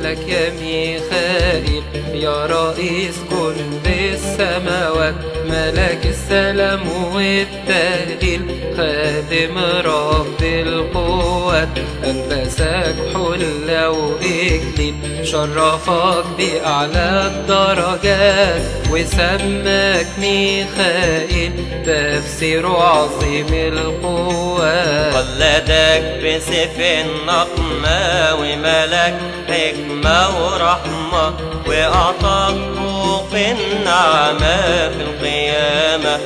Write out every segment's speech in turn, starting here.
لك يا ميخائيل يا رئيس كل السماوات، ملك السلام والتهليل، خادم رب القوات، ألبسك حلة وإكليل، شرفك بأعلى الدرجات وسماك ميخائيل، تفسيره عظيم القوات. قلدك بسيف النقمة وملك حكمة ورحمة، وأعطاك فوق النعمة في القيامة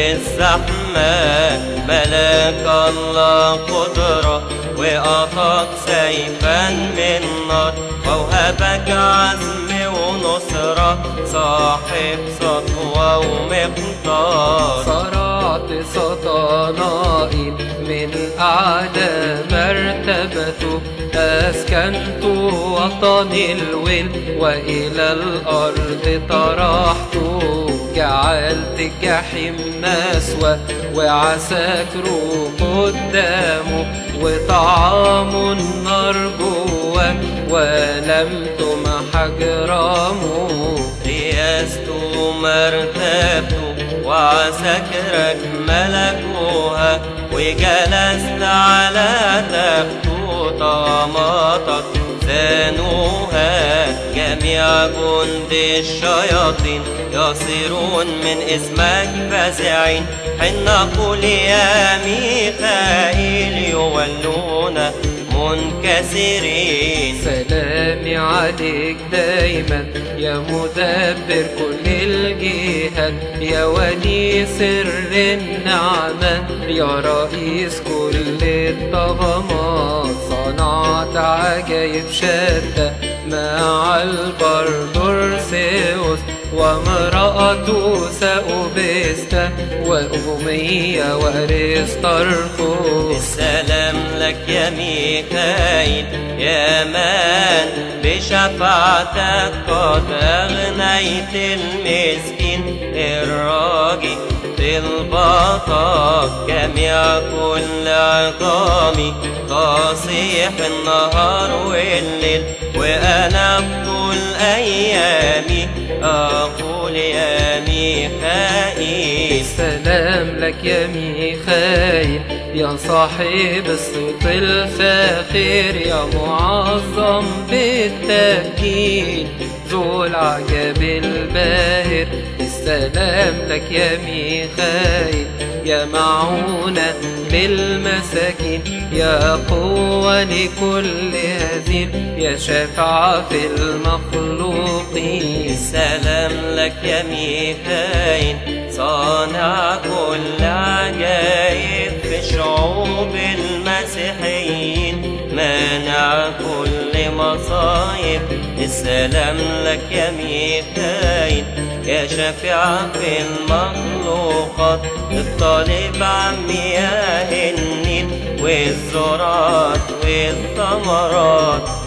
والزحمة، ملك الله قدرة وأعطاك سيفا من نار، ووهبك عزم ونصرة، صاحب سطوة ومقدار. صرعت سطنائيل من أعلى مرتبته، أسكنت وطني الويل وإلى الأرض طرحته، جعلت الجحيم مسوى وعساكره قدامه، وطعام النار جواه ولم تمح جرامه. رياسته مرتبته وعساكرك ملكوها، وجلست على تخته طاماتك زانوها، جميع جند الشياطين يصيرون من اسمك فزعين، حين نقول يا ميخائيل يولون منكسرين. سلامي عليك دايما يا مدبر كل الجهات، يا ولي سر النعمة، يا رئيس كل الطغمات، صنعت عجائب شتى مع البردرسيوس وامرأته سأوبستا وأمية وأرسطرخوس. السلام لك يا ميخائيل يا من بشفاعتك قد أغنيت المسكين الراجي طلباتك، جميع كل عظامي تصيح النهار والليل، وأنا طول أيامي أقول يا ميخائيل. السلام لك يا ميخائيل يا صاحب الصوت الفاخر، يا معظم بالتبجيل ذو العجب الباهر. السلام لك يا ميخائيل يا معونة للمساكين، يا قوة لكل هزيل، يا شفاعة في المخلوقين. السلام لك يا ميخائيل صانع كل عجائب في شعوب المسيحيين، مانع كل مصايب. السلام لك يا ميخائيل يا شفيع في المخلوقات، الطالب عن مياه النيل والزرعات والثمرات.